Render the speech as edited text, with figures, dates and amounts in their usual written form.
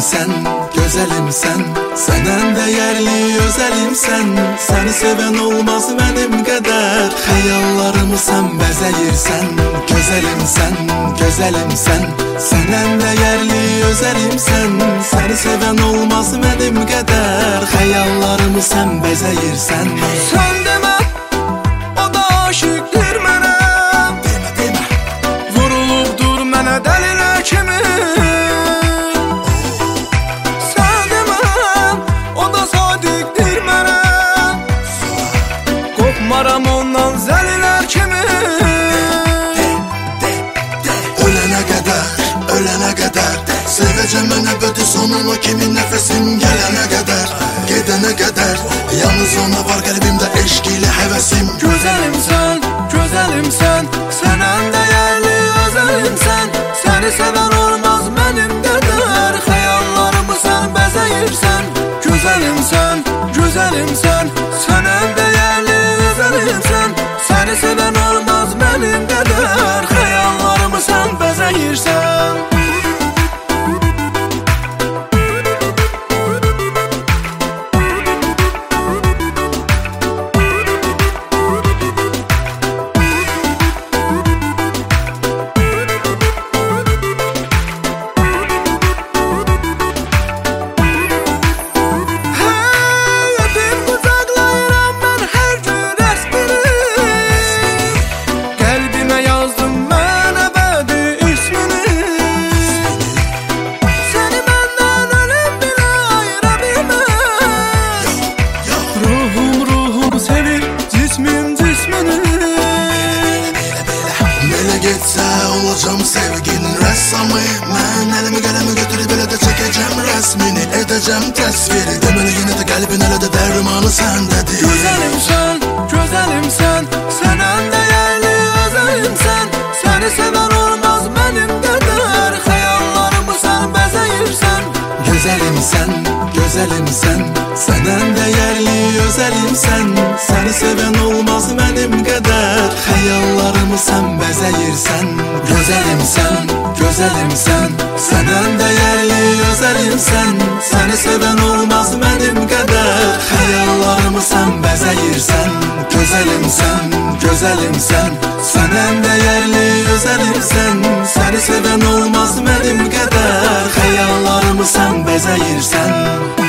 sen, güzelim sen. Senden değerli özelim sen. Seni seven olmaz benim kadar. Hayallarımı sen bezeyirsen. Güzelim sen, güzelim sen. Senden değerli özelim sen. Seni seven olmaz benim kadar. Hayallarımı sen bezeyirsen. Sen deme, o da aşıktır mənə. Deme deme. Vurulubdur mənə dəlilər kimi. Sen deme, o da sadiqdir mənə. Qopmaram ondan zəlilər kimi. Ölene kadar seveceğim ben ebedi sonuna, kimin nefesim gelene kadar. Gidene kadar yalnız ona var kalbimde eşk ile hevesim. Güzelim sen, güzelim sen. Senen değerli özelim sen. Seni seven olmaz benim kadar. Hayallarımı sen bezeyirsen. Güzelim sen, güzelim sen. Senen değerli özelim sen. Seni seven olmaz benim kadar. Hayallarımı sen bezeyirsen. Gitse olacağım sevginin ressamı. Ben elimi kalemi götürüp ele de çekeceğim resmini. Edeceğim tasviri. Demeli yine de kalbin ele de dermanı sendedir. Güzelim sen, güzelim sen. Senen değerli özelim sen. Seni seven olmaz benim kadar. Hayallarımı sen bezeyirsen. Güzelim sen, güzelim sen. Senden değerli özelim sen. Seni seven olmaz benim kadar. Hayallarımı sen bezeyirsen. Güzelim sen, güzelim sen. Senden değerli özelim sen. Seni seven olmaz benim kadar. Hayallarımı sen bezeyirsen. Güzelim sen, güzelim sen. Senden değerli özelim sen. Seni seven olmaz benim kadar. Hayallarımı sen bezeyirsen.